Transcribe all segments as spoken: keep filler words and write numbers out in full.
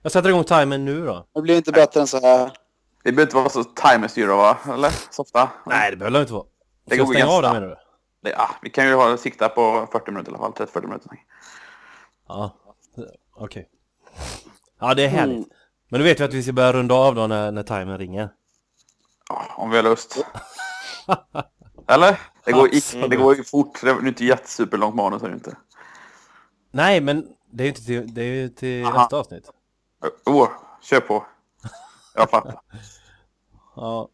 Jag sätter igång timern nu då. Det blir inte bättre än så här. Det behöver inte vara så timerstyra, va? Eller? Så ofta. Nej, det behöver inte vara. Det Ska jag går stänga av ganska det, menar du? Det, ja, vi kan ju ha sikta på fyrtio minuter i alla fall. trettio till fyrtio minuter. Ja, okej. Okay. Ja, det är härligt. Mm. Men du vet vi att vi ska börja runda av då när, när timern ringer. Ja, om vi har lust. Eller? Det går, i, det går ju fort. Det är inte jättesuperlångt manus, är det inte? Nej, men det är ju inte till, det är ju till nästa avsnitt. Åh, oh, kör på. Jag fattar. Ja.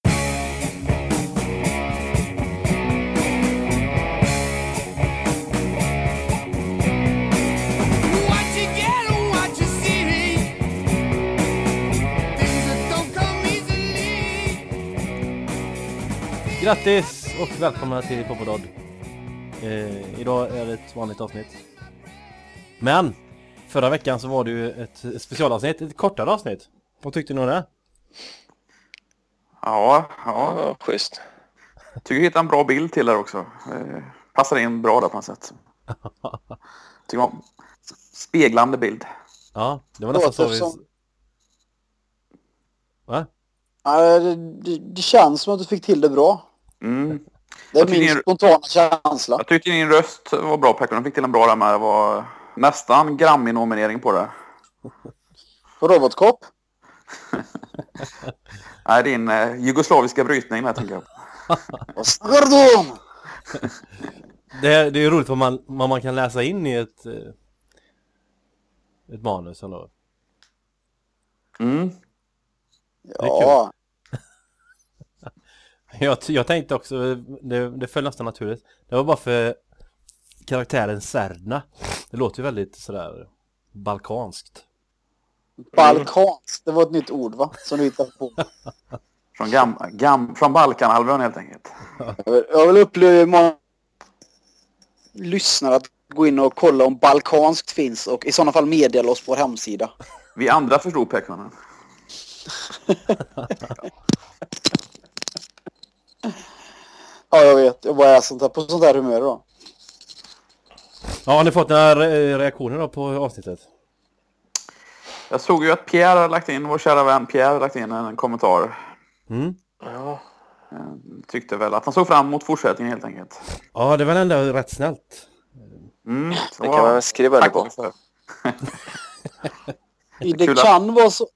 Grattis och välkomna till Popododd. Eh, idag är det ett vanligt avsnitt. Men förra veckan så var det ju ett specialavsnitt, ett kortare avsnitt. Vad tyckte ni om det? Ja, ja, ja schysst. Tycker jag hittar en bra bild till där också. Eh, passar in bra där på något sätt. Tycker man, speglande bild. Ja, det var nästan så vi... Som... Va? Ja, det, det, det känns som att du fick till det bra. Mm. Det är min din... spontana känsla. Jag tyckte din röst var bra, Pekka. Du fick till en bra där med. Det var nästan Grammy-nominering på det. På Robotcop? Nej, din eh, jugoslaviska brytning där, tänker jag. Vad snackar du om? Det, det är ju roligt vad man, vad man kan läsa in i ett, ett manus ändå. Mm. Ja. Jag, jag tänkte också, det, det föll nästan naturligt. Det var bara för karaktären Serdna. Det låter ju väldigt sådär balkanskt. Balkanskt, det var ett nytt ord, va? Som du hittade på. Från, gam, gam, från Balkanhalvön helt enkelt. Jag vill, jag vill uppleva många lyssnare att gå in och kolla om balkanskt finns. Och i sådana fall meddela oss på vår hemsida. Vi andra förstod Pekka. Ja, jag vet. Jag bara är sånt här, på sånt här humör då. Ja, har ni fått några re- reaktioner då på avsnittet? Jag såg ju att Pierre har lagt in, vår kära vän Pierre har lagt in en kommentar. Mm. Ja. Jag tyckte väl att han såg fram emot fortsättningen helt enkelt. Ja, det var ändå rätt snällt. Mm, det kan man skriva det på. Det, det kan vara så...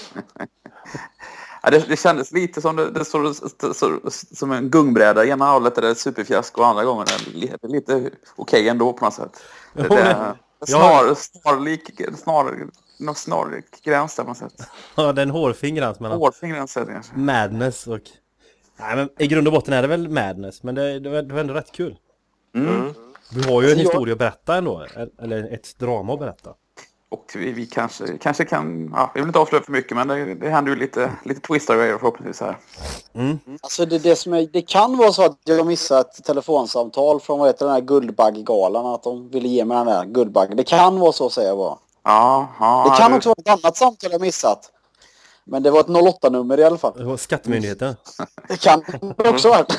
Ja, det, det kändes lite som det, det så, så, så, som en gungbräda. Ena hållet är det superfjask och andra gången är det lite, lite okej okay ändå på något sätt. Det, det är snar, snarlik, snar, någon snarlik gräns där på något sätt. Ja, den hårfingrans mellan hårfingrans är det kanske. Madness och... Nej, men i grund och botten är det väl madness, men det, det, var, det var ändå rätt kul. Mm. Vi har ju en historia att berätta ändå, eller ett drama att berätta. Och vi, vi kanske, kanske kan, ja, vi vill inte avslöja för mycket, men det, det händer ju lite, lite twistar grejer förhoppningsvis här. Mm. Alltså det, det, som är, det kan vara så att jag missat ett telefonsamtal från vad heter den här Guldbaggegalan, att de ville ge mig den där Guldbaggen. Det kan vara så, säger jag bara. Ja, ja, det kan du... också vara ett annat samtal jag missat. Men det var ett noll åtta-nummer i alla fall. Det var Skattemyndigheten. Det kan också vara.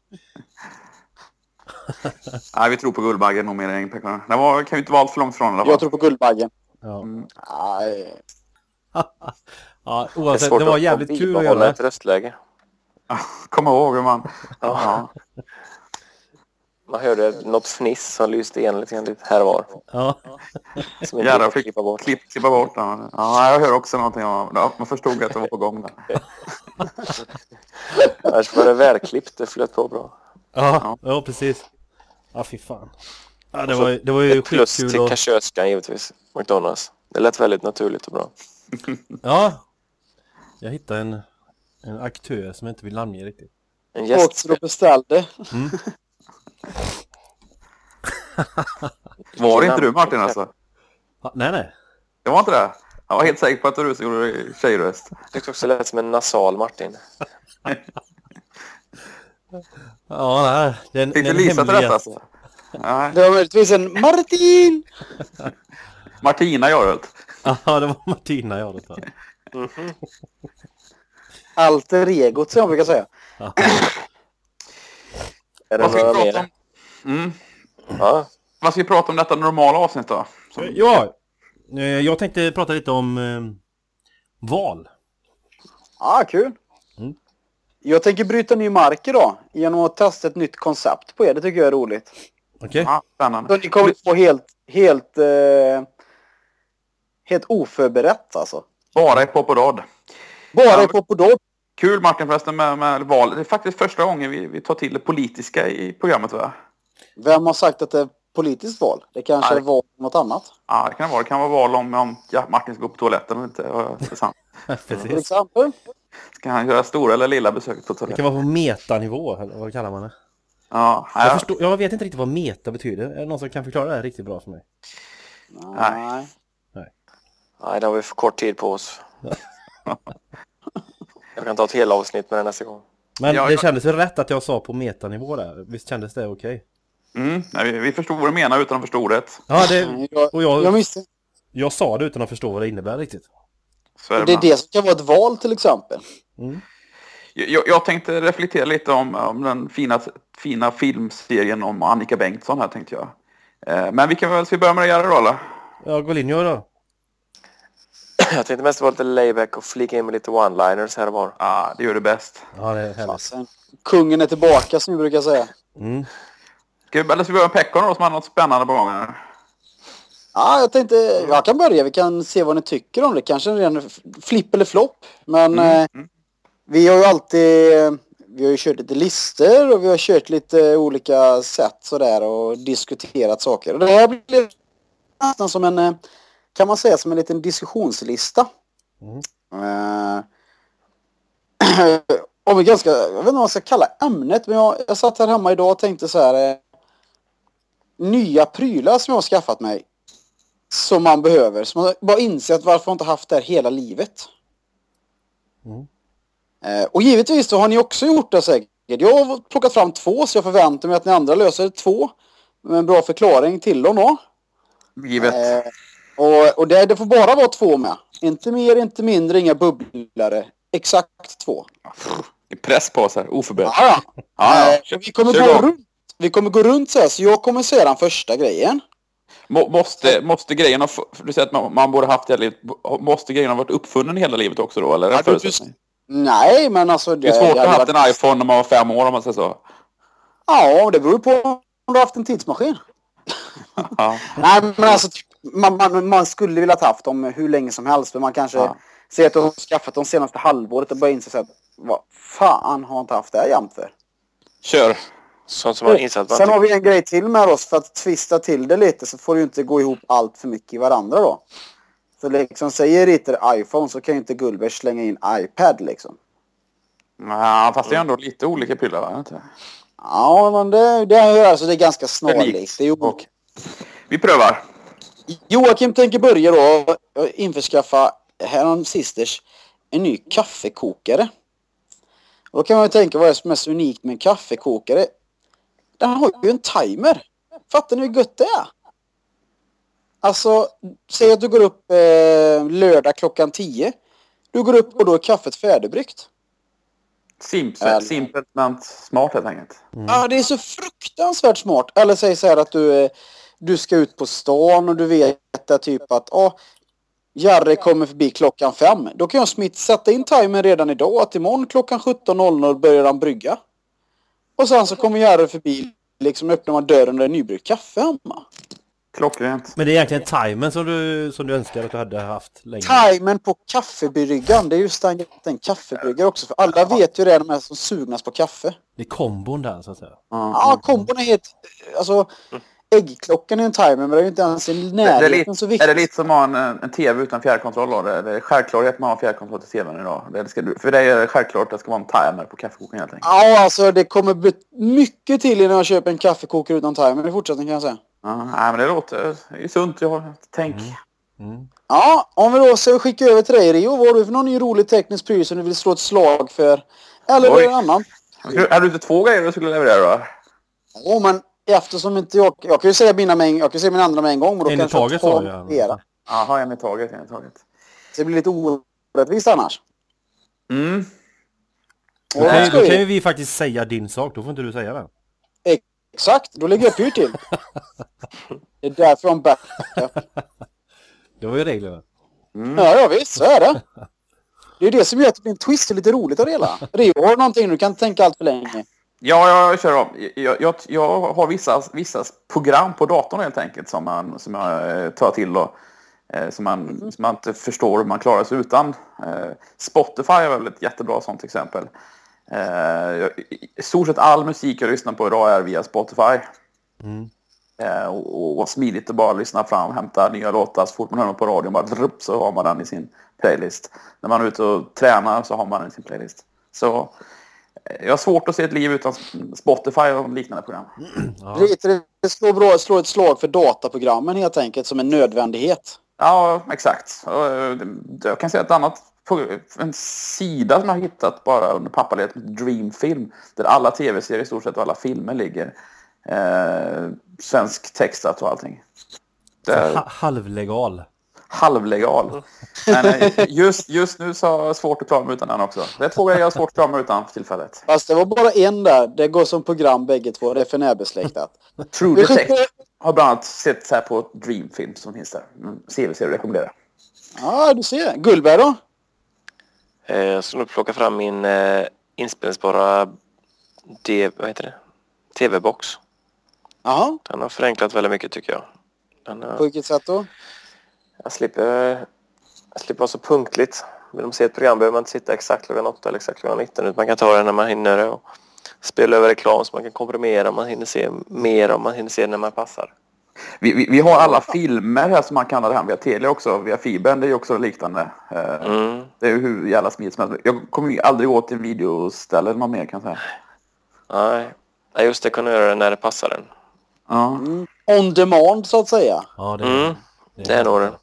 Nej, vi tror på Guldbaggen och mer än Pekka. Det var, kan ju inte vara allt för långt från i alla fall. Jag tror på Guldbaggen. Ja. Mm. Nej. Ja, oavsett, det, det var jävligt kul att göra ett röstläge. Kom ihåg hur man... Ja. Man hörde något fniss som lyste igen lite, lite här var. Ja. Som Jävlar, fick klippa bort. Klipp, klippa bort. Ja. Ja, jag hör också någonting om... Ja, man förstod att det var på gång där. Annars var det välklippt, det flöt på bra. Ja, ja. ja precis. Ja, fy fan. Ja, det var, det var ju skitkul. Plus till kassörskan givetvis. McDonalds. Det lät väldigt naturligt och bra. Ja. Jag hittade en, en aktör som inte vill namnge riktigt. En gäst. Och beställde. Mm. Var det inte du, Martin, alltså? Ja, nej, nej. Det var inte det? Jag var helt säker på att du gjorde tjejröst. Jag tyckte också det lät som en nasal Martin. Ja, nej. Den, Fick den du Lisa till hemliga... detta alltså? Nej. Det var möjligtvis en Martin! Martina gör det. Ja, det var Martina jag det tar. Mm-hmm. Alter egot, som jag brukar säga. Ja. Är det Vad ska, några vi prata mer? om? Mm. Ja. Vad ska vi prata om detta normala avsnitt då? Som... Ja, Eh, Jag tänkte prata lite om eh, val. Ah, kul. Mm. Jag tänker bryta ny mark idag genom att testa ett nytt koncept på er. Det tycker jag är roligt. Okej? Ja, spännande. Så ni kommer få helt, helt, eh, helt oförberett alltså. Bara i pop och rad. Bara Ja, i pop och dodd. Kul Martin förresten med, med val. Det är faktiskt första gången vi, vi tar till det politiska i programmet, va? Vem har sagt att det är politiskt val? Det kanske Nej. är val om något annat. Ja, det kan det vara. Det kan vara val om, om ja, Martin ska gå på toaletten eller inte. Ja, det är sant. Till Precis. exempel. Ska han göra stora eller lilla besök på Det toaletten? kan vara på metanivå, eller vad kallar man det? Ja, Jag, ja. förstår, jag vet inte riktigt vad meta betyder. Är det någon som kan förklara det här riktigt bra för mig? Nej. Nej, det har vi för kort tid på oss. Jag kan ta ett hela avsnitt med den nästa gång. Men Ja, det jag- kändes väl rätt att jag sa på metanivå där. Visst kändes det okej? Mm, nej, vi, vi förstod vad du menar utan att förstå rätt. Ja, det, Jag, och jag, jag misstänker. jag sa det utan att förstå vad det innebär riktigt. Så är det Det är ibland. det som kan vara ett val till exempel. Mm. Jag, jag tänkte reflektera lite om, om den fina, fina filmserien om Annika Bengtsson här, tänkte jag. Eh, men vi kan väl, ska vi börja med det göra då, eller? Ja, Golinjo då? Jag tänkte mest vara lite layback och flika in med lite one-liners här och var. Ja, det gör det bäst. Ja, det är härligt. Fasen. Kungen är tillbaka som vi brukar säga. Mm. Ska vi, eller ska vi börja med Pekka då, som har något spännande på gång här? Ja, jag tänkte, jag kan börja. Vi kan se vad ni tycker om det. Kanske en ren flipp eller flopp. Men Mm, eh, mm. vi har ju alltid, vi har ju kört lite listor och vi har kört lite olika sätt sådär och diskuterat saker. Och det här blir nästan som en, eh, kan man säga, som en liten diskussionslista. Mm. Eh, om vi ganska, jag vet inte vad jag ska kalla ämnet, men jag, jag satt här hemma idag och tänkte så här, eh, nya prylar som jag har skaffat mig som man behöver, som man bara insett varför jag inte haft det här hela livet. Mm. Eh, och givetvis så har ni också gjort det säkert. Jag har plockat fram två, så jag förväntar mig att ni andra löser två med en bra förklaring till dem då. Givet. Eh, och och det, det får bara vara två med. Inte mer, inte mindre, inga bubblare. Exakt två. Det är press på oss här, oförberett. Ja, ja. Ja, Eh, ja. vi, kommer Kör gå igång. runt, vi kommer gå runt så här, så jag kommer säga den första grejen. Må, måste, måste grejen ha, för du säger att man, man borde haft det hela livet, måste grejen ha varit uppfunnen hela livet också då, eller? Är det Ja, en du- förutsättning? Nej, men alltså... Det är svårt det att ha hade haft en iPhone när man var fem år, om man säger så. Ja, det beror på om du har haft en tidsmaskin. Ja. Nej, men alltså typ, man, man, man skulle vilja ha haft dem hur länge som helst. Men man kanske Ja. ser att du har skaffat dem senaste halvåret och börjar inse så att vad fan har jag inte haft det här jämt för? Kör. Sånt som man insatt att man Sen har tycker. vi en grej till med oss för att twista till det lite, så får du inte gå ihop allt för mycket i varandra då. Så liksom säger Ritter iPhone, så kan ju inte Gullberg slänga in iPad liksom. Ja, fast det är ändå lite olika prylar, va? Inte? Ja, men det, det är alltså det är ganska Likt. snarlikt. Det är ju Och vi prövar. Joakim tänker börja då och införskaffa härom sisters en ny kaffekokare. Och då kan man ju tänka, vad är det som är så unikt med en kaffekokare? Den har ju en timer. Fattar ni hur gött det är? Alltså, säg att du går upp eh, lördag klockan tio. Du går upp och då är kaffet färdigbryggt. Simpelt, Eller- simpelt men smart helt enkelt. Ja, det är så fruktansvärt smart. Eller säg så här att du, eh, du ska ut på stan och du vet att typ att ah, Jarre kommer förbi klockan fem. Då kan jag smitt sätta in timern redan idag att imorgon klockan sjutton noll noll börjar han brygga. Och sen så kommer Jarre förbi, liksom öppnar man dörren och det är nybryggt kaffe hemma. Klockrent. Men det är egentligen timern som du, som du önskar att du hade haft länge. Timern på kaffebryggan, det är just en, en kaffebryggare också. För alla vet ju det, de här som sugnas på kaffe. Det är kombon där, så att säga. Ja, kombon är helt... Alltså, äggklockan är en timer, men det är ju inte ens i Det är, närheten lite, så är viktigt. det lite som att ha en, en tv utan fjärrkontroll då? Det, det är självklarhet man har fjärrkontroll till tvn idag. Det ska, du- för det är självklart att det ska vara en timer på kaffekokaren helt enkelt. Ja, alltså det kommer bli mycket till innan jag köper en kaffekokare utan timer i fortsättningen, kan jag säga. Ja, nej, men det låter det är sunt. Jag har tänk. Mm. Ja, om vi då ska skicka över till dig, Rio. Vad har du för någon ny rolig teknisk pryl som du vill slå ett slag för? Eller Oj. en annan? Är du inte två grejer du skulle leverera då? Ja, men eftersom inte jag... Jag kan ju säga mina, med en, jag kan säga mina andra med en gång. Och då En i kanske taget jag sa tar jag. era. Jaha, en i taget, en i taget. Så det blir lite orättvist annars. Mm. Och Då kan, då ju- ska då vi- kan ju vi faktiskt säga din sak, då får inte du säga den. Exakt, då lägger jag pyr till. Det är därför de backup. Det var ju reglerna. Mm. Ja, ja visst, så är det. Det är det som gör att det blir en twist och lite roligt av det hela. Rio, har du någonting du kan tänka allt för länge? Ja, jag kör om. Jag, jag, jag har vissa, vissa program på datorn helt enkelt som, man, som jag tar till och eh, som, man, mm. som man inte förstår hur man klarar sig utan. Eh, Spotify är väl ett jättebra sånt exempel. Eh, jag, I stort sett all musik jag lyssnar på idag är via Spotify. Mm. Eh, och, och smidigt att bara lyssna fram, hämta nya låtar så fort man hör dem på radion, bara drupp, så har man den i sin playlist. När man är ute och tränar så har man den i sin playlist. Så jag har svårt att se ett liv utan Spotify och liknande program. Ja. Det slår, bra, slår ett slag för dataprogrammen helt enkelt som en nödvändighet. Ja, exakt. Jag kan säga ett annat, en sida som jag har hittat bara under pappaledet, Dreamfilm, där alla tv-serier i stort sett och alla filmer ligger. Eh, svensk textat och allting. Det... Ha- halvlegal. Halvlegal. Men just, just nu så har jag svårt att klara mig utan den också. Det är två grejer jag har svårt att klara mig utan för tillfället. Fast det var bara en där. Det går som program bägge två. Det är för närbesläktat. True Detective har bland annat sett så här på Dreamfilm som finns där. C V-serie rekommenderar. Ja, du ser. Gullberg då? Eh, jag ska nog plocka fram min eh, inspelningsbara D- vad heter det? T V-box. Jaha. Den har förenklat väldigt mycket tycker jag. Den, på vilket sätt då? Jag slipper, jag slipper vara så punktligt. Vill de se ett program behöver man inte sitta exakt klockan åtta eller exakt klockan nitton. Utan man kan ta det när man hinner det och spela över reklam så man kan komprimera om man hinner se mer om man hinner se när man passar. Vi, vi, vi har alla filmer här som man kan det här via tele också, via fibern, det är ju också liknande. Mm. Det är ju hur jävla smidigt som helst. Jag kommer ju aldrig gå till videoställen man mer kan säga. Nej, Nej just det, kan du göra det när det passar den. Ja. Mm. On demand så att säga. Ja, det är, mm. det är, det är nog det.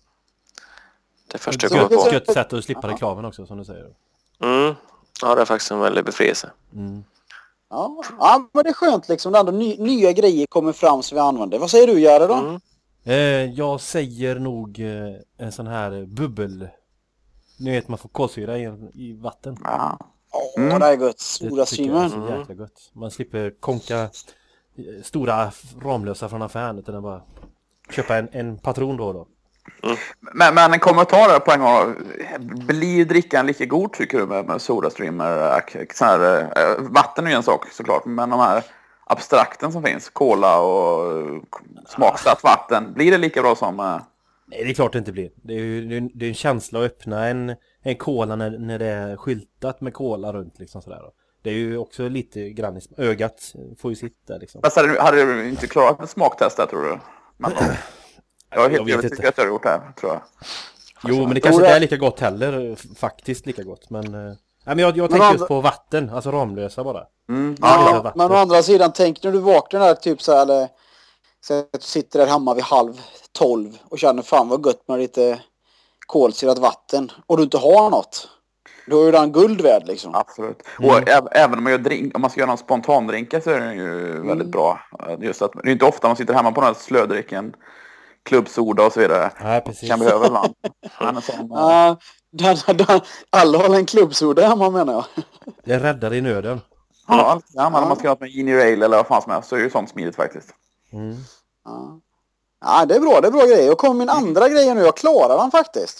Det första jag kommer på. Ett sätt att slippa reklamen också, som du säger. Mm. Ja, det är faktiskt en väldigt befrielse. Mm. Ja. ja, men det är skönt liksom. När ny, nya grejer kommer fram som vi använder. Vad säger du, Göra då? Mm. Eh, jag säger nog eh, en sån här bubbel. Ni vet, man får kolsyra i, i vatten. Ja. Åh, mm. det är gott. Stora streamen. Det är jäkla gott. Man slipper konka stora Ramlösa från affären, utan bara köpa en, en patron då och då. Mm. Men, men en kommentar på en gång. Blir drickan lika god tycker du med, med SodaStreamer? Så här, äh, vatten är ju en sak såklart. Men de här abstrakten som finns, cola och smaksatt vatten, blir det lika bra som... Äh... Nej, det är klart det inte blir. Det är ju det är, det är en känsla att öppna en, en cola när, när det är skyltat med cola runt liksom sådär då. Det är ju också lite grann i ögat får ju sitta liksom. Fast hade du, hade du inte klarat ett smaktest där tror du? Men då, jag är helt övertygad att jag har gjort det här, tror jag. Jo, men det kanske inte är lika gott heller. Faktiskt lika gott. Men, äh, men jag, jag tänker just på vatten. Alltså Ramlösa bara. Mm. Ja, ja. Men å andra sidan, tänk när du vaknar där typ så här, eller så att du sitter där hemma vid halv tolv och känner fan vad gött med lite kolsyrat vatten. Och du inte har något. Då är ju den guld värd liksom. Absolut. Mm. Och ä- även om man, gör drink, om man ska göra någon spontandrinka så är det ju mm. väldigt bra. Just att det är inte ofta man sitter hemma på den här slödricken, klubbsoda och så vidare. Nej, precis. Kan behöva ibland. sån, ja, den, den, alla har en klubbsoda hemma menar jag. Det räddar i nöden. Ja, ja men om man ska ha med Gini Rail eller vad fan som helst så är det ju sånt smidigt faktiskt. Mm. Ja. ja, det är bra. Det är bra grejer. Och kommer min andra grej nu. Jag klarar den faktiskt.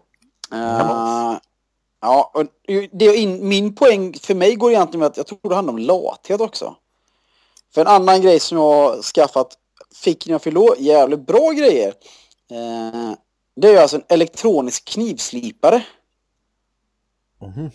Uh, ja, och det in, min poäng för mig går egentligen med att jag tror det handlar om lathet också. För en annan grej som jag har skaffat fick när jag fyllde år, jävligt bra grejer. Uh, det är ju alltså en elektronisk knivslipare. Mhm.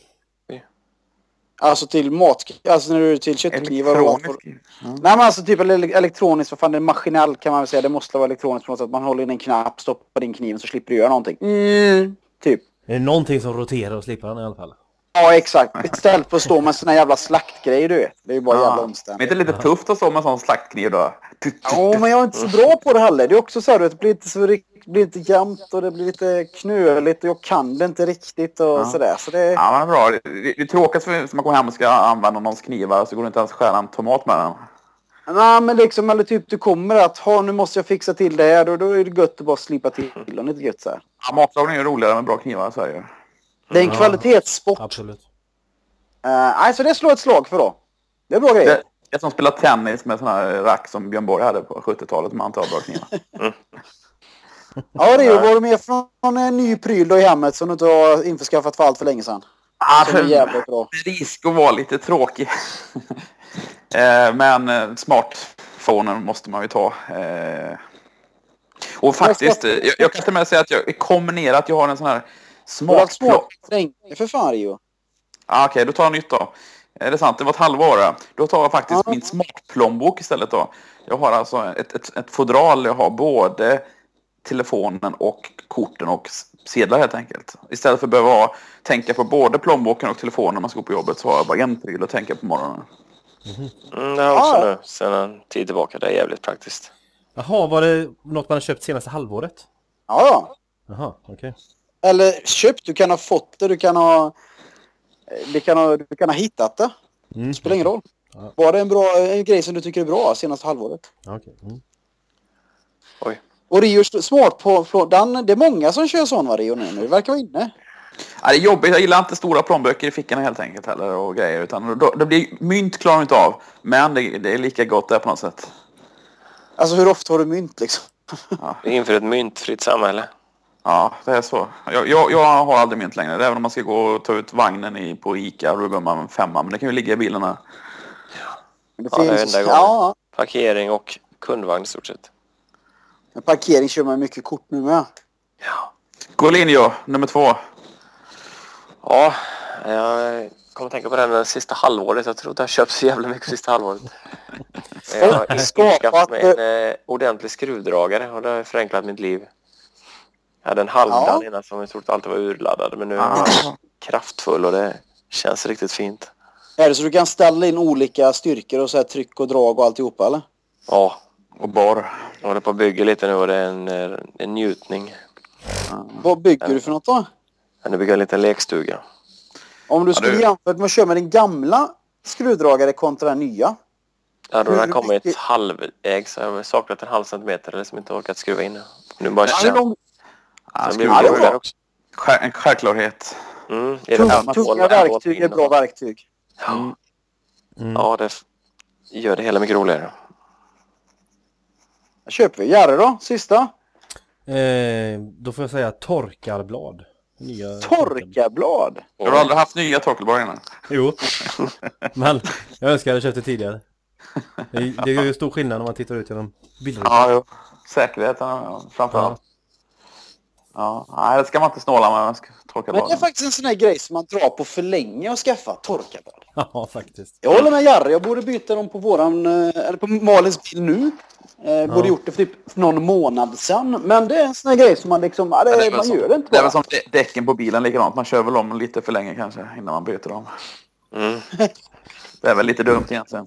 Alltså till mat, alltså när du är till köttknivar och mat. Mm. Nej men alltså typ elektroniskt, vad fan det är maskinell kan man väl säga. Det måste vara elektroniskt på något sätt. Man håller in en knapp, stoppar din kniv så slipper du göra någonting. Mm, typ. Det är någonting som roterar och slipper den i alla fall. Ja exakt. Istället för att stå med såna jävla slaktgrejer du vet. Det är ju bara ja. jävla omständigt. Men det är lite tufft att stå med en sån slaktkniv då. Ja men jag är inte så bra på det heller. Det är också så här, det blir inte så det blir inte jämnt och det blir lite knöligt och jag kan det inte riktigt och ja. sådär. Så det... Ja men bra. Det, det, det är tråkigt för man kommer hem och ska använda någons knivar så går det inte ens skära en tomat med den. Nej men liksom, eller typ du kommer att ha, nu måste jag fixa till det här och då är det gött att bara slipa till och lite gött så här. Ja, matlagning är ju roligare med bra knivar så är det ju. Det är en ja. kvalitetssport. Absolut. Uh, nej så det slår ett slag för då. Det är bra grejer. Det, jag som spelar tennis med sån här rack som Björn Borg hade på sjuttiotalet med antal bra knivar. Mm. Ja, Rio, var du med från en ny pryl då i hemmet som du inte har införskaffat för allt för länge sedan? Ah, Som är jävligt bra. Risk att vara lite tråkig. eh, men eh, smartphonen måste man ju ta. Eh, och faktiskt, jag, jag kan till och med säga att jag kombinerar att jag har en sån här Smart smart... länge för fan, Rio. Ah, Okej, okay, då tar jag nytt då. Är det sant? Det var ett halvår. Då, då tar jag faktiskt Ja. min smartplånbok istället då. Jag har alltså ett, ett, ett fodral. Jag har både telefonen och korten och sedlar helt enkelt. Istället för att behöva ha, tänka på både plånboken och telefonen när man ska gå på jobbet så har jag bara en pryl att tänka på morgonen. Mm, det har jag också Ja. nu sedan en tid tillbaka. Det är jävligt praktiskt. Jaha, var det något man har köpt senaste halvåret? Ja, ja. Jaha, okej. Okay. Eller köpt, du kan ha fått det, du kan ha... Du kan ha, du kan ha hittat det. Mm. Det spelar ingen roll. Ja. Var det en bra en grej som du tycker är bra senaste halvåret? Okay. Mm. Oj. Och Rio smart på, på den, det är många som kör sån var Rio nu. Det verkar vara inne. Ja, det är jobbigt. Jag gillar inte stora plånböcker i fickorna helt enkelt heller och grejer. Utan då, det blir mynt klarar inte av. Men det, det är lika gott där på något sätt. Alltså hur ofta har du mynt liksom? Ja, Vi inför ett myntfritt samhälle. ja det är så. Jag, jag, jag har aldrig mynt längre. Även om man ska gå och ta ut vagnen i, på Ica. Då går man en femma. Men det kan ju ligga i bilarna. Men det Ja, det är finns, enda gången. ja, Parkering och kundvagn i stort sett. men parkering kör man mycket kort nu med. Ja. Golinho, nummer två. Ja, jag kommer tänka på den det sista halvåret. Jag tror att jag har köpt så jävla mycket sista halvåret. Jag har Skapat- skaffat mig en eh, ordentlig skruvdragare och det har förenklat mitt liv. Jag hade en halvdan Ja. innan som jag trodde alltid var urladdad. Men nu är Ah. den kraftfull och det känns riktigt fint. Är det så du kan ställa in olika styrkor och så här tryck och drag och alltihopa eller? Ja, Och bar. jag håller på att bygga lite nu och det är en, eh, en njutning. Vad bygger du för något då? Jag nu bygger en liten lekstuga. Om du Ja, skulle du- jämföra med att köra med din gamla skruvdragare kontra den nya. Ja, då har Hur den kommit mycket- halvägg så jag har saknat en halv centimeter eller som inte orkat skruva in. Nu bara Ja, känns de Ah, det. blir Ja, det är roligare bra. också. Själv- en självklarhet. Mm, är det tunga, bara tunga hål- verktyg är hål- bra verktyg. Ja, Mm. ja, det f- gör det hela mycket roligare. Köper vi Järre då? Sista? Eh, då får jag säga torkarblad. Nya Torkarblad. Har du aldrig haft nya torkelbar innan? Jo. Men jag önskar jag hade köpt det tidigare. Det, det är ju stor skillnad om man tittar ut genom bilder. Ja, jo. Säkerheten ja, framförallt. Ja. Nej, det ska man inte snåla med. Man ska torka Men det är bladen. faktiskt en sån här grej som man drar på för länge och skaffa torkarblad. Ja, faktiskt. Jag håller med Järre. Jag borde byta dem på våran, eh, eller på Malins bil nu. Eh, borde gjort det för typ för någon månad sedan. Men det är en sån här grej som man liksom, ja, det, Ja, det är väl man som- gör det inte Det är bara. väl som dä- däcken på bilen likadant. Man kör väl om lite för länge kanske innan man byter dem. Mm. Det är väl lite dumt egentligen.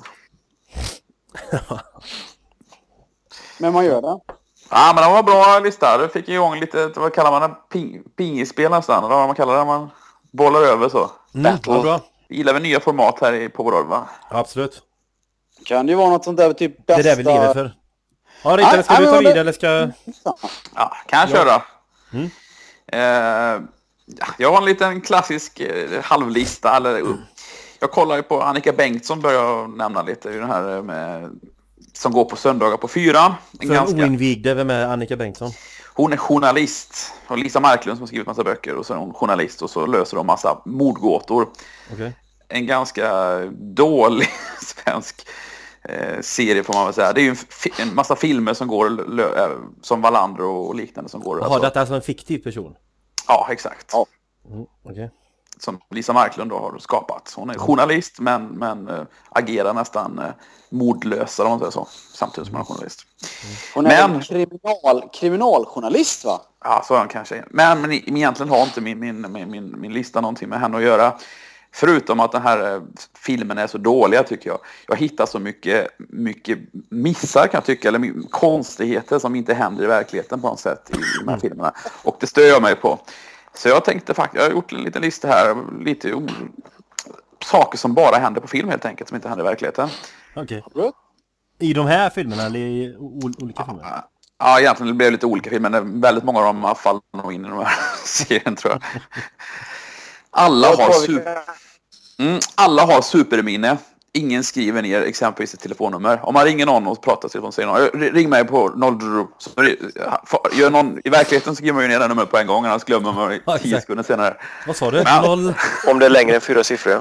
Men man gör det. Ja, men det var en bra lista. Du fick igång lite, vad kallar man det? Ping, pingisspel nästan. Eller vad man kallar det? Man bollar över så. Mm, vad bra. Vi gillar väl nya format här i på vår roll, va? Ja, absolut. Kan det ju vara något sånt där typ Det bästa... är det vi lever för. Ja, Rickard, Nej, ska nej, du ta men det- Mm. vid eller ska... Ja, kan jag Ja. köra? Mm. Eh, ja, jag har en liten klassisk eh, halvlista. Eller, uh, jag kollar ju på Annika Bengtsson, börjar jag nämna lite. Den här med, som går på söndagar på fyra. En För ganska, oinvigde, vem är Annika Bengtsson? hon är journalist. Och Lisa Marklund som har skrivit massa böcker. Och så är hon journalist och så löser de massa mordgåtor. Okej. En ganska dålig svensk eh, serie får man väl säga. Det är ju en, fi- en massa filmer som går lö- eh, som Wallander och liknande som går. Jaha, alltså. detta är alltså en fiktiv person? Ja, exakt. Ja. Mm, okej. Som Lisa Marklund då har skapat. Hon är journalist men, men äh, agerar nästan äh, mordlösa om man säger så. Samtidigt som hon är journalist. Hon är Men- en kriminal, kriminaljournalist va? Ja, så är han kanske. Men, men egentligen har inte min, min, min, min, min lista någonting med henne att göra. Förutom att den här eh, filmen är så dålig tycker jag. Jag hittar så mycket, mycket missar kan jag tycka. Eller my- konstigheter som inte händer i verkligheten på något sätt i, i de här filmerna. Och det stör jag mig på. Så jag tänkte faktiskt, jag har gjort en liten lista här. Lite o- saker som bara händer på film helt enkelt. Som inte händer i verkligheten. Okej. Bra. I de här filmerna eller i o- olika filmer? Ja, egentligen det blev lite olika filmer. Men väldigt många av dem faller nog in i de här serien tror jag. Alla Jag har tror vi super... kan- Mm, alla har superminne. ingen skriver ner exempelvis ett telefonnummer. Om man ringer någon och pratar telefon säger någon, ring mig på noll. Så gör någon, i verkligheten skriver man ju ner det numret på en gång, annars glömmer man i Ja, tio sekunder senare. Vad sa du? Men, Noll. Om det är längre än fyra siffror.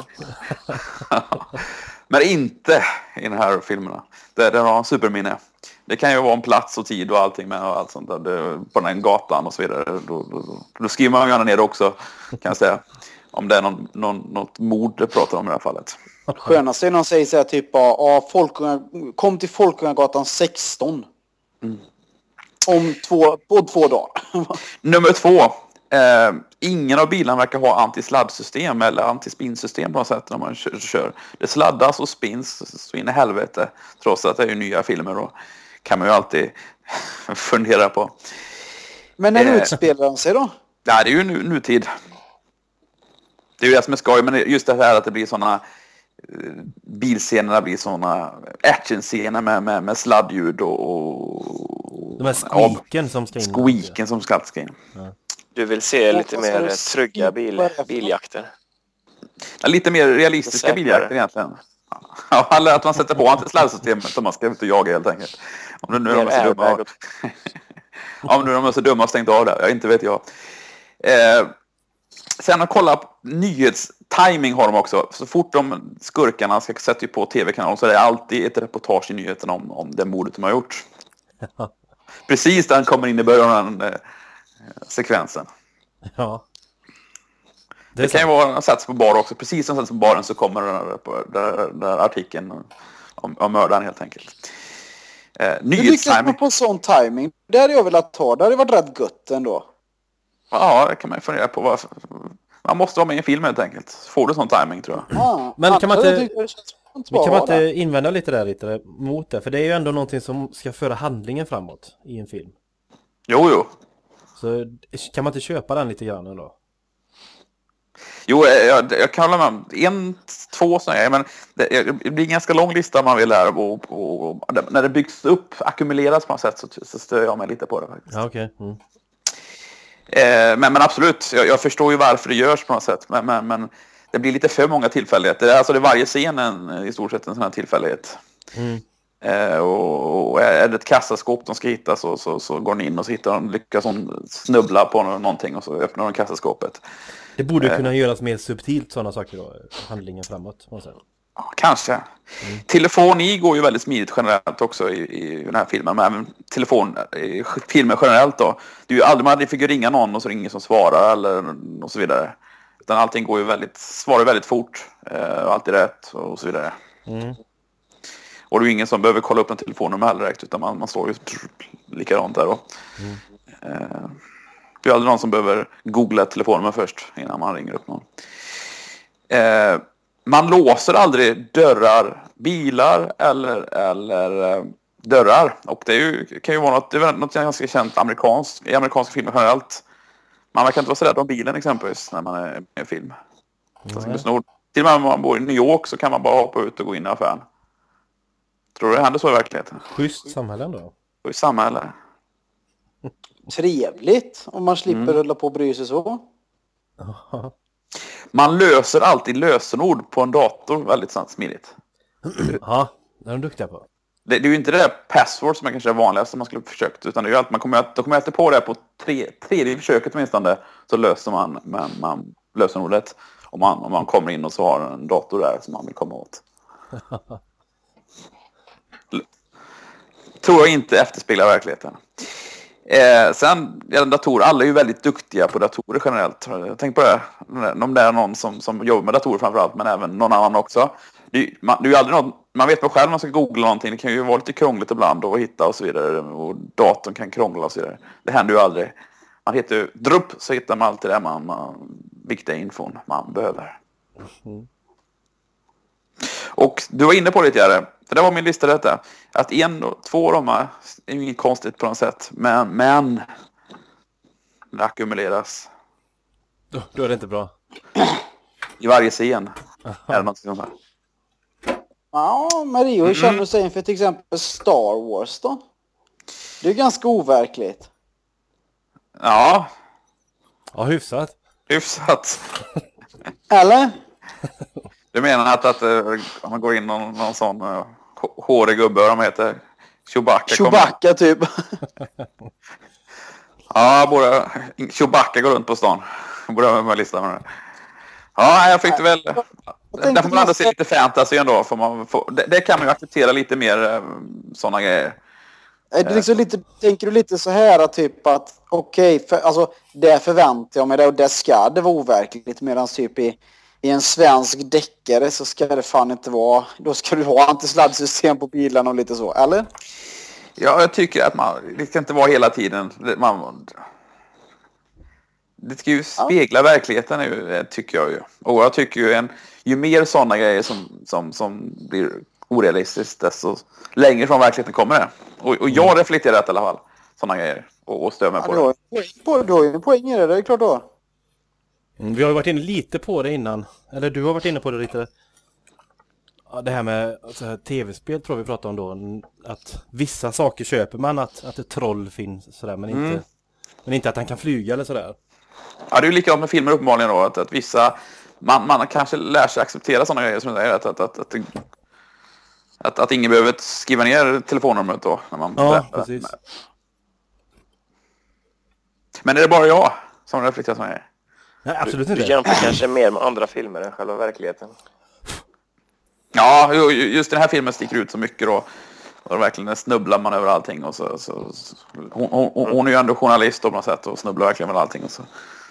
Men inte i den här filmerna. Det, det har en superminne. Det kan ju vara en plats och tid och allting med och allt sånt där. Det, på den gatan och så vidare. Då, då, då, då skriver man gärna ner det också, kan jag säga. Om det är någon, någon, något mord det pratar om i det här fallet. Skönast är när de säger så här typ ja, Folkunga, kom till Folkungagatan sexton. Mm. Om två, på två dagar. Nummer två. Eh, ingen av bilarna verkar ha antisladdsystem eller antispinsystem på något sätt när man kör, kör. Det sladdas och spins så in i helvete. Trots att det är ju nya filmer och kan man ju alltid fundera på. Men när eh, utspelar de sig då? Nej, det är ju nu, nutid. Det är ju det som är skoj, men just det här att det blir sådana bilscenerna blir sådana actionscener med, med, med sladdljud och, och de här squeaken som ska in. Squeaken som ska in. Ja. Du vill se lite mer trygga bil, biljakter. Ja, lite mer realistiska biljakter egentligen. Ja, eller att man sätter på antisladdsystemet som man ska ut och jaga helt enkelt. Om det nu är de så dumma. Och... Om nu är de så dumma och stängt av det. Ja, inte vet jag. Eh, sen att kolla på nyhetstiming har de också. Så fort de skurkarna ska sätta på tv-kanalen så är det alltid ett reportage i nyheten om, om det mordet de har gjort. Precis där han kommer in i början av den eh, sekvensen. Ja. Det, det kan ju vara en sats på bar också. Precis som sats på baren så kommer den där, där, där artikeln om, om mördaren helt enkelt. Eh, nyhetstiming. På sån timing. Det hade jag velat ta. Det hade varit rätt gött ändå. Ja, det kan man fundera på. Varför. Man måste vara med i en film helt enkelt. Får du sån timing tror jag. Ja, men kan man inte, men kan man inte invända lite där lite mot det? För det är ju ändå någonting som ska föra handlingen framåt i en film. Jo, jo. Så kan man inte köpa den lite grann då? Jo, jag, jag kan hålla med. En, två sådana. Men det, det blir en ganska lång lista man vill här. Och, och, och, när det byggs upp, ackumuleras på något sätt så, så stör jag mig lite på det faktiskt. Ja, okej. Okay. Mm. Eh, men, men absolut, jag, jag förstår ju varför det görs på något sätt. Men, men, men det blir lite för många tillfälligheter. Alltså det är varje scen en, i stort sett en sån här tillfällighet. Mm. Eh, och, och är det ett kassaskåp de ska hitta så, så, så går de in och så hittar de, lyckas de snubbla på någonting och så öppnar de kassaskåpet. Det borde eh. kunna göras mer subtilt sådana saker då, handlingen framåt. Ja, kanske. Mm. Telefoni går ju väldigt smidigt generellt också i, i den här filmen. Men även telefon, i filmer generellt då. Det är ju aldrig man aldrig fick ringa någon och så ringer som svarar eller och så vidare. Utan allting går ju väldigt, svarar väldigt fort. Eh, och alltid rätt och så vidare. Mm. Och det är ju ingen som behöver kolla upp en telefonnummer heller direkt. Utan man, man står ju likadant där då. Mm. Eh, det är aldrig någon som behöver googla ett telefonnummer först innan man ringer upp någon. Eh, Man låser aldrig dörrar, bilar eller, eller dörrar. Och det är ju, kan ju vara något, det är något ganska känt amerikanskt, i amerikanska filmer generellt. Man kan inte vara så rädd om bilen exempelvis när man är med i en film. Mm. Till och med om man bor i New York så kan man bara hoppa ut och gå in i affären. Tror du det händer så i verkligheten? Schysst samhälle då? Schysst samhälle. Trevligt om man slipper mm. rulla på och bry sig så. Man löser alltid lösenord på en dator väldigt sant smidigt. Ja, det är de duktiga på. Det, det är ju inte det där password som är kanske är vanligast som man skulle ha försökt. Utan det är ju allt man kommer att, då kommer alltid på det på tre, tredje försöket åtminstone. Så löser man, man, man lösenordet. Om man, om man kommer in och så har en dator där som man vill komma åt. Tror jag inte efterspeglar verkligheten. Eh, sen, ja, datorer, alla är ju väldigt duktiga på datorer generellt. Tänk på det. Om det är någon som, som jobbar med datorer framförallt, men även någon annan också. Det, man, det är ju aldrig någon, man vet väl själv när man ska googla någonting. Det kan ju vara lite krångligt ibland att hitta och så vidare. Och datorn kan krångla och så vidare. Det händer ju aldrig. Man hittar ju drupp så hittar man alltid det man, man viktiga infon man behöver. Mm. Och du var inne på det tidigare. För det var min lista detta. Att en och två av dem är ju inget konstigt på något sätt. Men, men det ackumuleras. Då, då är det inte bra. I varje scen är det något sånt här. Ja, Mario, hur känner du sig inför till exempel Star Wars då? Det är ganska overkligt. Ja. Ja, hyfsat. Hyfsat. Eller? Du menar att, att om man går in någon, någon sån uh, hårig gubbe, vad de heter? Chewbacca. Chewbacca typ. Ja, borde Chewbacca går runt på stan. Borde ha med listan med det. Ja, jag fick det väl. Där får man ändå se lite fantasy ändå. Får man få, det, det kan man ju acceptera lite mer sådana grejer. Är det liksom lite, tänker du lite så här typ att okej, okay, för, alltså det förväntar jag mig det och det ska det vara overkligt, medan typ i, i en svensk deckare så ska det fan inte vara, då ska du ha antisladdsystem på bilarna och lite så, eller? Ja, jag tycker att man, det ska inte vara hela tiden, man, det ska ju spegla ja. verkligheten nu, tycker jag ju. Och jag tycker ju en, ju mer sådana grejer som, som, som blir orealistiskt, desto längre från verkligheten kommer det. Och, och jag reflekterar det i alla fall, sådana grejer, och, och stör mig ja, på det. Du har ju en poäng i det, det är klart då. Mm, vi har ju varit inne lite på det innan, eller du har varit inne på det lite. Ja, det här med alltså, tv-spel tror vi pratade om då, att vissa saker köper man, att, att ett troll finns sådär, men, mm. inte, men inte att han kan flyga eller sådär. Ja, det är ju likadant med filmer uppenbarligen då, att, att vissa, man, man kanske lär sig acceptera sådana grejer som det är, att, att, att, att, att, att ingen behöver skriva ner telefonnumret då. När man ja, precis. Med. Men är det bara jag som reflekterar sådana grejer? Nej, absolut inte. Du, du jämför kanske mer med andra filmer än själva verkligheten. Ja, just den här filmen sticker ut så mycket då. Och verkligen snubblar man över allting. Och så, så, så, hon, hon, hon är ju ändå journalist på något sätt och snubblar verkligen över allting. Och så.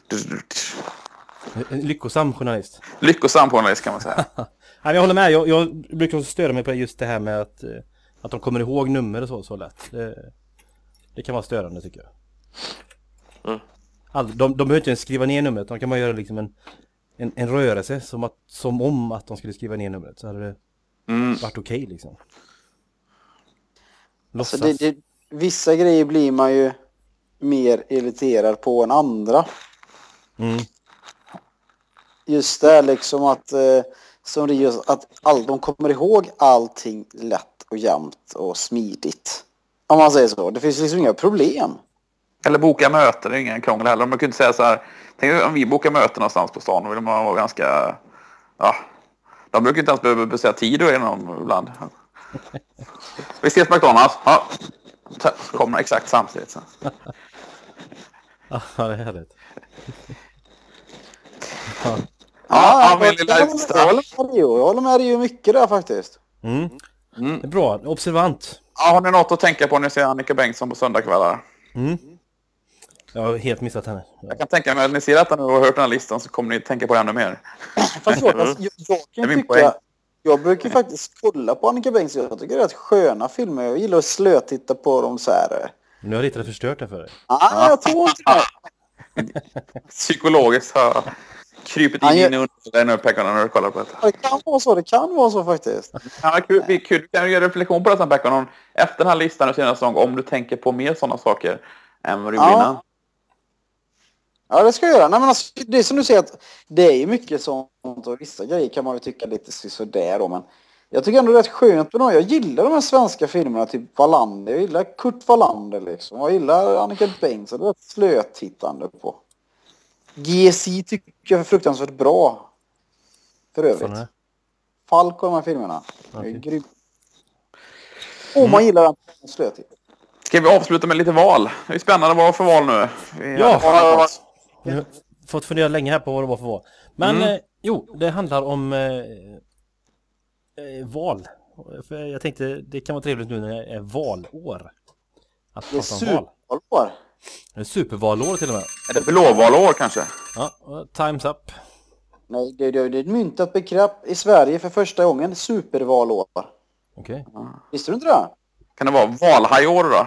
En lyckosam journalist. Lyckosam journalist kan man säga. Jag håller med, jag, jag brukar störa mig på just det här med att, att de kommer ihåg nummer och så, så lätt. Det, det kan vara störande tycker jag. Mm. All, de, de behöver inte ens skriva ner numret, de kan bara göra liksom en, en, en rörelse som, att, som om att de skulle skriva ner numret. Så hade det mm. varit okej okay, liksom. Alltså det, det, vissa grejer blir man ju mer irriterad på än andra. Mm. Just det liksom att eh, som det just, att all, de kommer ihåg allting lätt och jämnt och smidigt. Om man säger så. Det finns liksom inga problem. Eller boka möten, det är ingen krångel heller. Man kunde inte säga så här, tänk om vi bokar möten någonstans på stan, då vill man vara ganska, ja, de brukar inte ens behöva beställa tid då inom ibland. Vi ses på McDonalds. Ja. Så kommer exakt samtidigt. Så. Ja, det är härligt. Ja, ja, ja, jag, jag, håller med, jag håller med dig ju mycket där faktiskt. Mm. Mm. Det är bra, observant. Ja, har ni något att tänka på när ni ser Annika Bengtsson på söndagskvällar? Mm. Jag har helt missat henne. Ja. Jag kan tänka mig att ni ser detta nu och har hört den här listan så kommer ni tänka på ännu mer. Fast jag, alltså, jag, jag, kan tycka, poäng. jag brukar faktiskt kolla på Annika Bengtsson. Jag tycker det är rätt sköna filmer. Jag gillar att slötitta på dem så här. Nu har jag lite förstört det för dig. Ah, ja, jag tror inte det. Psykologiskt har krypit in i under nu Pekkanen när du kollar på det. Det kan vara så, det kan vara så faktiskt. Ja, kul, vi kul. Kan du göra reflektion på det sen Pekkanen efter den här listan och senaste gång om du tänker på mer sådana saker än vad du ja. innan? Ja, det ska jag göra. Nej, men alltså, det är som du säger att det är mycket sånt och vissa grejer kan man ju tycka lite sådär då, men jag tycker ändå det är rätt skönt med dem. Jag gillar de här svenska filmerna, typ Wallander. Jag gillar Kurt Wallander liksom. Jag gillar Annika Bengtsson. Det är ett slötittande på. G S I tycker jag är fruktansvärt bra. För övrigt. Falk och de här filmerna. Okay. Det är grymt. Och man gillar den slötittande. Ska vi avsluta med lite val? Det är spännande vad för val nu. Vi ja, jag har fått fundera länge här på vad det var för val. Men mm. eh, jo, det handlar om eh, eh, val. För jag tänkte det kan vara trevligt nu när det är valår. Att det är supervalår. Det är supervalår till och med. Är det blåvalår kanske? Ja, time's up. Nej, det, det, det är ett myntat begrepp i Sverige för första gången. Supervalår. Okej. Okay. Ja. Visste du inte det? Kan det vara valhajår då?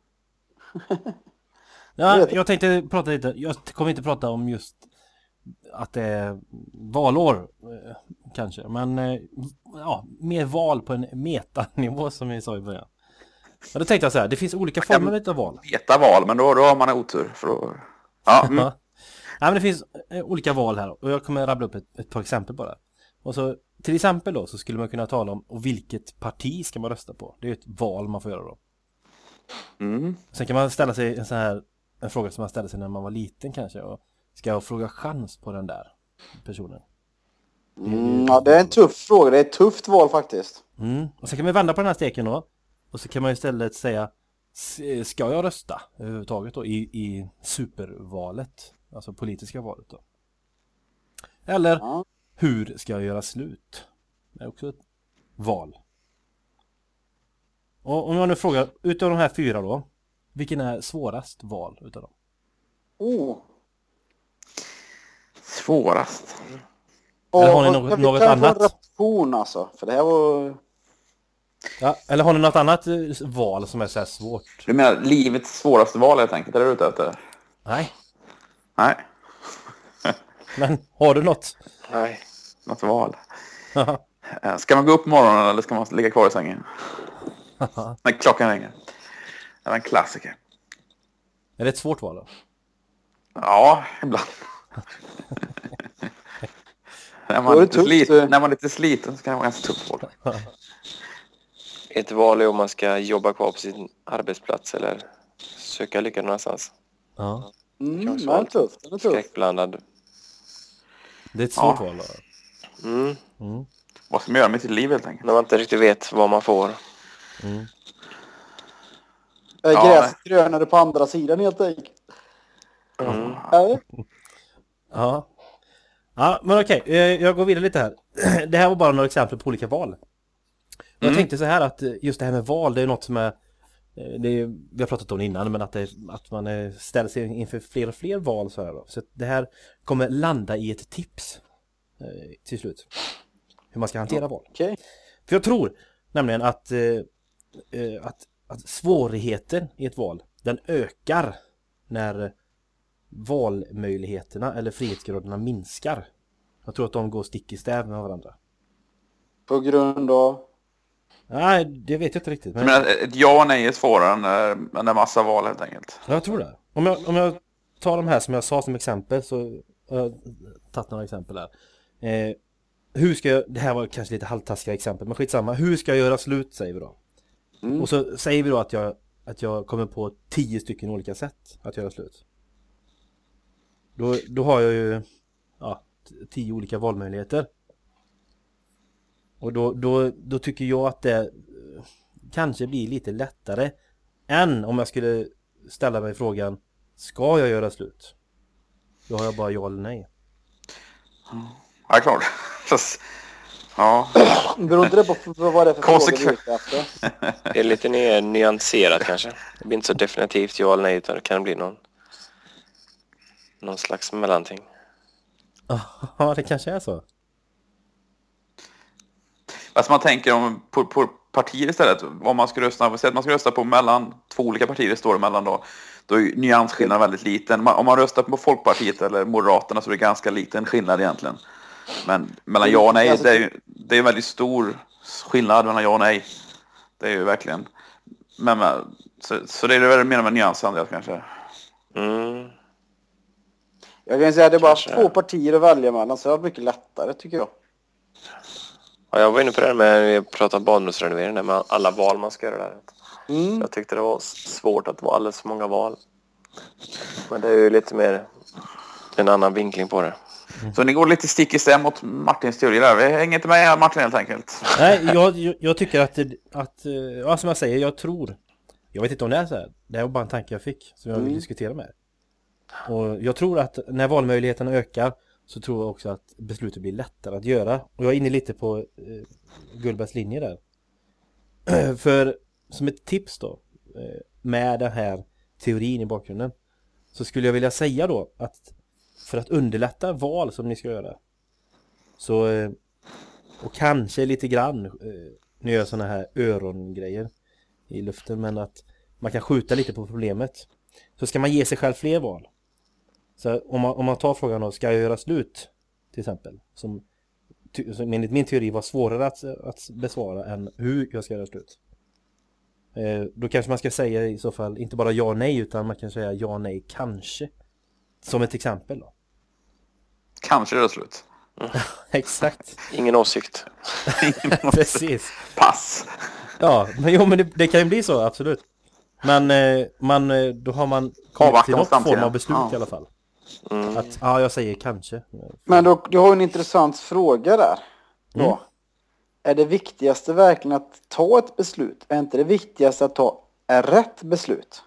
Ja, jag tänkte prata lite. Jag kommer inte prata om just att det är valår kanske. Men ja, mer val på en metanivå som vi sa i början. Ja, då tänkte jag så här, det finns olika former av val. Metaval, men då, då har man otur. För då... ja, mm. Ja, men det finns olika val här. Och jag kommer rabbla upp ett, ett par exempel bara. Och så till exempel då så skulle man kunna tala om och vilket parti ska man rösta på. Det är ju ett val man får göra då. Mm. Sen kan man ställa sig en sån här en fråga som man ställde sig när man var liten kanske. Och ska jag fråga chans på den där personen? Mm, ja, det är en tuff fråga. Det är ett tufft val faktiskt. Mm. Och så kan vi vända på den här steken då. Och så kan man istället säga, ska jag rösta överhuvudtaget då i, i supervalet? Alltså politiska valet då. Eller, Ja. hur ska jag göra slut? Det är också ett val. Och om jag nu frågar, utav de här fyra då, vilken är svårast val utav dem? Oh. Svårast. Eller har ni Och- något- kan vi- något kan jag få en annat? repetition alltså? För det här var... Ja, eller har ni något annat eh, val som är så här svårt? Du menar livets svåraste val helt enkelt? Är det du ute efter? Nej, Nej, men har du något? Nej. något val. Eh, Ska man gå upp på morgonen eller ska man ligga kvar i sängen? När klockan ringer. Det är en klassiker. Är det ett svårt val då? Ja, ibland. när, Då man är det lite tufft, slit, eh. när man är lite sliten så kan det vara ganska tufft val. Ett val är om man ska jobba kvar på sin arbetsplats eller söka lycka någonstans. Ja, Mm, Kanske men var tufft. Den är tuff. Skräckblandad. det är ett svårt Ja. val då. Mm. Mm. Vad ska man göra med sitt liv helt enkelt? När man inte riktigt vet vad man får. Mm. Är Ja, gräset grönare på andra sidan helt enkelt? Mm. Eller? Ja. Ja, men okej, eh, jag går vidare lite här. Det här var bara några exempel på olika val. Jag Mm. tänkte så här att eh, just det här med val, det är något som är, eh, det är, vi har pratat om det innan, men att, det, att man eh, ställer sig inför fler och fler val så här då. Så att det här kommer landa i ett tips eh, till slut. Hur man ska hantera val. Okej. För jag tror nämligen att, eh, eh, att, att svårigheten i ett val, den ökar när valmöjligheterna eller frihetsgraderna minskar. Jag tror att de går stick i stäv med varandra. På grund av... Nej, det vet jag inte riktigt. Du Men menar ett ja och nej är svårare än, äh, än en massa val helt enkelt? jag tror det. Om jag, om jag tar de här som jag sa som exempel, så har jag tagit några exempel här. Eh, hur ska jag, det här var kanske lite halvtaskiga exempel, men skitsamma. Hur ska jag göra slut, säger vi då. Mm. Och så säger vi då att jag, att jag kommer på tio stycken olika sätt att göra slut. Då, då har jag ju ja, t- tio olika valmöjligheter. Och då, då, då tycker jag att det eh, kanske blir lite lättare än om jag skulle ställa mig frågan, ska jag göra slut? Då har jag bara ja eller nej. Ja, klart. Fast, ja. Beror inte det på på vad det är för Konsekven- fråga vi är ute efter? Det är lite mer nyanserat kanske. Det blir inte så definitivt ja eller nej, utan det kan bli någon, någon slags mellanting. Ja, det kanske är så. Alltså man tänker om på, på partier istället. Om man ska rösta, att man ska rösta på mellan två olika partier står det mellan då. Då är ju nyansskillnaden väldigt liten. Om man röstar på Folkpartiet eller Moderaterna så är det ganska liten skillnad egentligen. Men mellan ja och nej, det är ju det är en väldigt stor skillnad mellan ja och nej. Det är ju verkligen. Men, men, så, så det är det väl menar med nyansandel kanske. Mm. Jag kan säga att det är bara Kanske. två partier att välja mellan, så det är mycket lättare tycker jag. Ja, jag var inne på det här med, vi pratade badrumsrenovering, där med alla val man ska göra där. Mm. Jag tyckte det var svårt att det var alldeles för många val. Men det är ju lite mer en annan vinkling på det. Så ni går lite stick i stäm mot Martins teori där. Vi hänger inte med Martin helt enkelt. Nej, jag, jag, jag tycker att, det- att eh, ja, som jag säger, jag tror, jag vet inte om det är så här, det är bara en tanke jag fick som jag vill Mm. diskutera med er. Och jag tror att när valmöjligheterna ökar så tror jag också att beslutet blir lättare att göra. Och jag är inne lite på eh, Gullbergs linje där. För som ett tips då, eh, med den här teorin i bakgrunden, så skulle jag vilja säga då att för att underlätta val som ni ska göra, så eh, och kanske lite grann eh, nu gör jag såna här örongrejer i luften, men att man kan skjuta lite på problemet, så ska man ge sig själv fler val. Så om man, om man tar frågan då, ska jag göra slut till exempel, som, ty, som enligt min teori var svårare att, att besvara än hur jag ska göra slut. Eh, då kanske man ska säga i så fall inte bara ja nej, utan man kan säga ja nej kanske. Som ett exempel då. Kanske det är slut. Exakt. Ingen åsikt. Precis. Pass. Ja, men jo, men det, det kan ju bli så, absolut. Men eh, man, eh, då har man kommit Avvakta till om något form framtiden. av beslut Ja. i alla fall. Mm. Att, ja, jag säger kanske. Men då, du har ju en intressant fråga där. Då. Mm. Är det viktigaste verkligen att ta ett beslut? Är inte det viktigaste att ta är rätt beslut?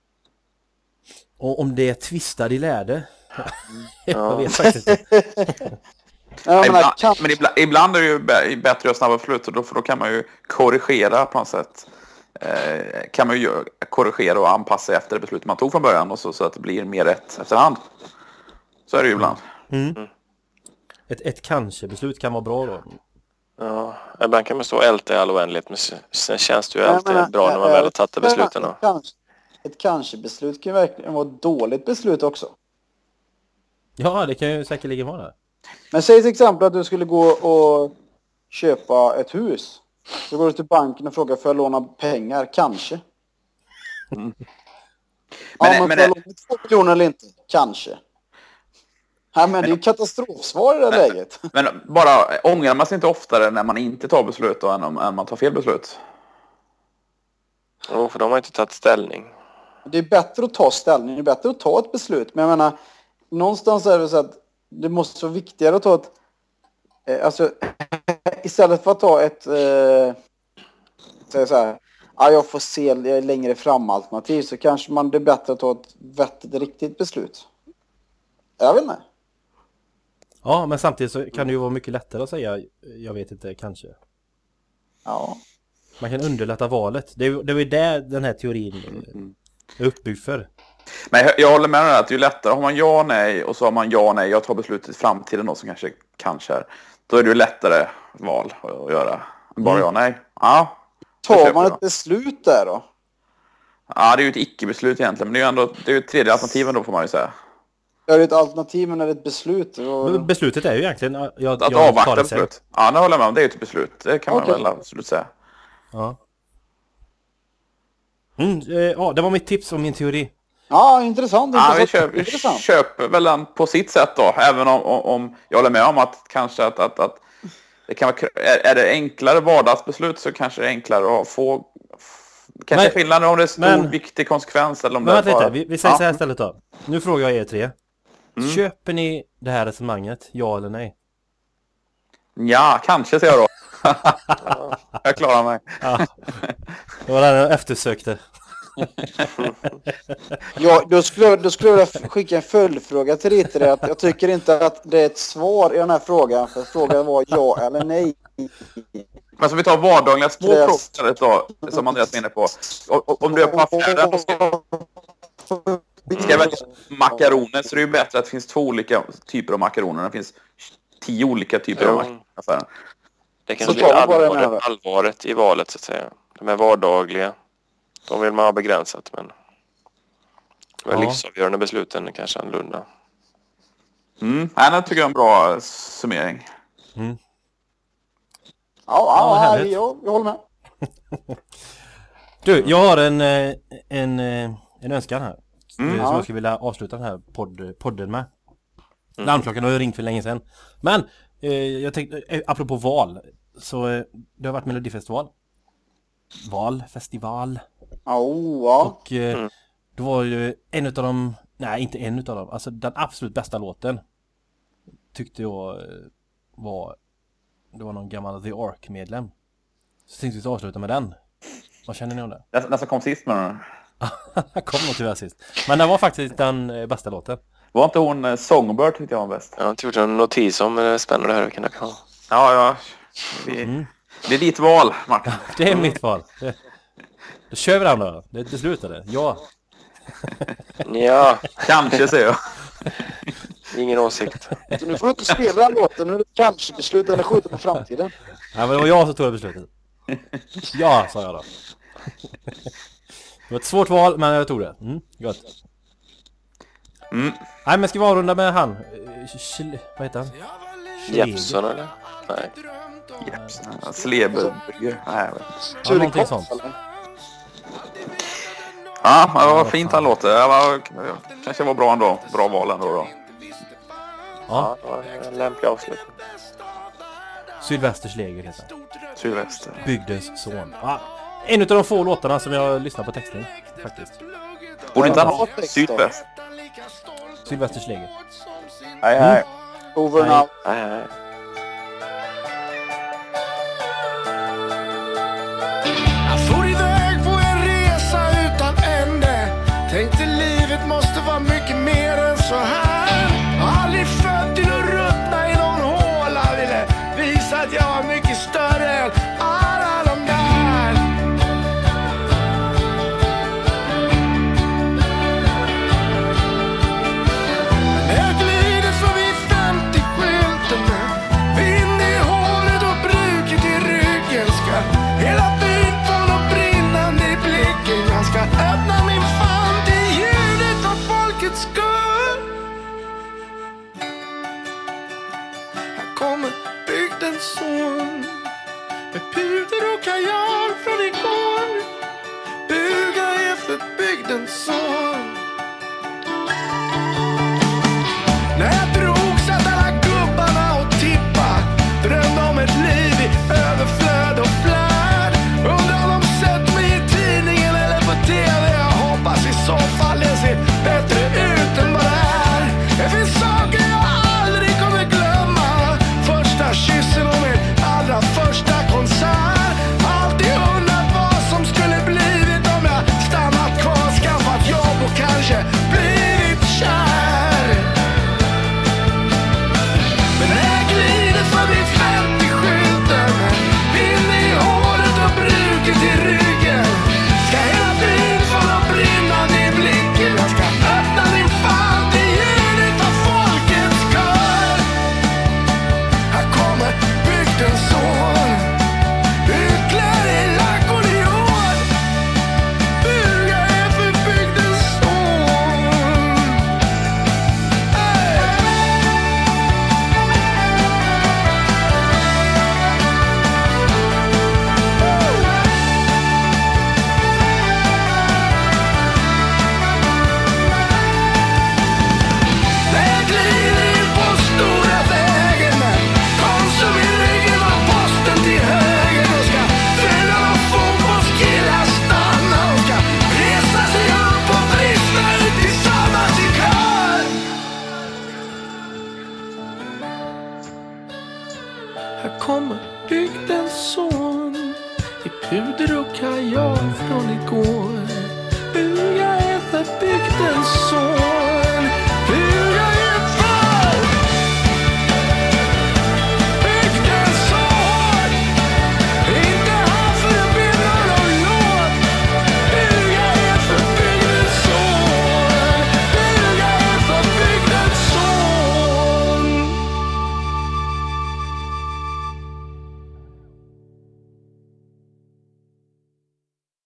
Och om det är tvistad i lärde? Ja. Jag vet faktiskt inte. Jag menar, ibland, kan... Men ibland, ibland är det ju bä- bättre att göra snabba beslut. Och då, för då kan man ju korrigera på något sätt. Eh, kan man ju gö- korrigera och anpassa efter det beslut man tog från början. Och så, så att det blir mer rätt efterhand. Så är det ju ibland. Mm. Ett, ett kanske-beslut kan vara bra då. Ja, ibland kan man stå och älta i all oändlighet, men sen känns det ju Jag alltid menar, bra när man äh, väl har tagit det besluten. Ett kanske, ett kanske-beslut kan ju verkligen vara ett dåligt beslut också. Ja, det kan ju säkerligen vara det. Men säg till exempel att du skulle gå och köpa ett hus. Så går du till banken och frågar, får jag låna pengar? Kanske. Mm. Ja, Men- men, men får jag det- låna två miljoner eller inte? Kanske. Nej, men det är ju katastrofsvar i det här läget. Men bara ångrar man sig inte oftare när man inte tar beslut då, än om än man tar fel beslut? Jo, för de har inte tagit ställning. Det är bättre att ta ställning, det är bättre att ta ett beslut. Men jag menar, någonstans är det så att det måste vara viktigare att ta ett... Eh, alltså, istället för att ta ett... Eh, säga så här, ja, jag får se längre fram alternativ, så kanske man det är bättre att ta ett vettigt, riktigt beslut. Jag vet inte. Ja, men samtidigt så kan det ju vara mycket lättare att säga jag vet inte, kanske. Ja. Man kan underlätta valet. Det är ju det är ju det den här teorin är uppbyggd för. Men jag, jag håller med dig att det är lättare. Har man ja och nej och så har man ja och nej. Jag tar beslutet i framtiden då som kanske kanske är. Då är det ju lättare val att göra. Bara Mm. ja och nej. Ja. det Tar köper man jag. ett beslut där då? Ja, det är ju ett icke-beslut egentligen. Men det är ju ändå det är ju ett tredje alternativen då får man ju säga. Är det ett alternativ men är det ett beslut? Och... Beslutet är ju egentligen jag, jag Att tar avvakta det sen. beslut. Ja, det håller jag med om. Det är ju ett beslut. Det kan Okej. man väl absolut säga. Ja. Mm, eh, ja, det var mitt tips om min teori. Ja, intressant. Ja, vi, intressant, köper, vi intressant. köper väl den på sitt sätt då. Även om, om, om jag håller med om att kanske att, att, att det kan vara, är, är det enklare vardagsbeslut så kanske det är enklare att få kanske Men- skillnad om det är stor men- viktig konsekvens eller om Men det vänta bara... lite, vi, vi säger Ja. så här istället då. Nu frågar jag er tre. Mm. Köper ni det här resonemanget? Ja eller nej? Ja, kanske säger jag då. Jag klarar mig. Ja. Det var det jag eftersökte. Ja, då skulle, jag- då skulle jag vilja skicka en följdfråga till Ritter. Att jag tycker inte att det är ett svar i den här frågan. För frågan var ja eller nej. Men så vi tar vardagliga små Yes. frågor istället då, som Andreas är inne på. Och, och, om du är på affären och ska, ska jag välja makaroner så är det ju bättre att det finns två olika typer av makaroner. Det finns tio olika typer Jo. av makaroner i affären. Det kan Så bli tar man bara den här, allvaret, va? allvaret i valet så att säga. De är vardagliga. De vill man ha begränsat, men de Ja. livsavgörande besluten är kanske annorlunda. Mm. Nej, det tycker jag är en bra summering. Mm. Ja, ja, Ja, ja härligt. jag, jag håller med. Du, jag har en, eh, en, eh, en önskan här. Mm. eh, Ja. Som jag skulle vilja avsluta den här podd, podden med. Larmklockan har ju ringt för länge sedan. Men eh, jag tänkte, eh, apropå val. Så eh, det har varit Melodifestival. Val, festival. Ja, oh, ja. Och eh, Mm. det var ju en utav dem, nej inte en utav dem, alltså den absolut bästa låten tyckte jag eh, var, det var någon gammal The Ark-medlem. Så tänkte vi ska avsluta med den. Vad känner ni om det? Nästa, nästa kom sist med den. Kom nog tyvärr sist. Men det var faktiskt den eh, bästa låten. Var inte hon eh, Songbird tyckte jag var bäst? Jag har inte gjort en notis om det är spännande här. Kan jag ha. Ja, ja. Vi, Mm. Det är ditt val, Martin. Det är mitt val. Det, då kör vi den då. Det är beslutade. Ja. Ja, Kanske, säger jag. ingen åsikt. Så nu får du inte spela den låten. Nu är det kanske beslut eller skjuta på framtiden. Ja, men det var jag som tog det beslutet. Ja, sa jag då. Det var ett svårt val, men jag tog det. Mm, gott. Mm. Nej, men ska vi avrunda med han? Eh, Schil- Vad heter han? Jeppson eller? Nej. Jeppsen. Sleberger. Nej, jag vet inte. Ja, någonting Kopp, sånt. eller? Ja, det var fint han låter. Det var, kanske var bra ändå. Bra val ändå då. Ja, Ja, det var en lämplig avslutning. Sylvester Schlegel heter han. Sylvester. Bygdens son. Ja, en av de få låtarna som jag lyssnar på texten, faktiskt. Borde inte han Ja, ha text då. Sydväst? Sylvester Schlegel. Hej, hej. Mm. Over and out. Hej, hej. Jag for iväg på en resa utan ände. Tänkte livet måste vara mycket mer än så här. Jag har aldrig född till att ruttna i någon håla. Ville visa att jag var mycket större än alla de där. Jag glider förbi femtio-skylten med vind i håret och bruket i ryggen. Ska hela byn få något brinnande i blicken. Jag ska öppna min famn till ljudet av folkets skull. Här kommer bygdens son med puder och kajal från igår. Buga är för bygdens son. När jag drog satt alla gubbarna och tippa. Drömde om ett liv i överflöd och flärd. Undrar om de sett mig i tidningen eller på tv. Jag hoppas i så fall det ser bättre ut än vad det är. Det finns saker jag aldrig kommer glömma. Första kyssen och min allra första konsert. Alltid undrat vad som skulle blivit om jag stannat kvar, skaffat jobb och kanske blivit kär. Men när jag glider förbi femtio-skylten med vind i håret och bruket i ryggen. Ska hela byn få något brinnande i blicken. Jag ska öppna din famn till ljudet av folkets kör. Här kommer bygdens son, utklädd i lack och neon. Buga är för bygdens son. Hey! När jag glider in på stora vägen med Konsum i ryggen och posten till höger. Och ska fylla och fotbollskillar stanna. Och ska resa sig upp och vrista ut tillsammans i kör. Här kommer bygdens son i puder och kajal från igår. Buga är för bygdens son.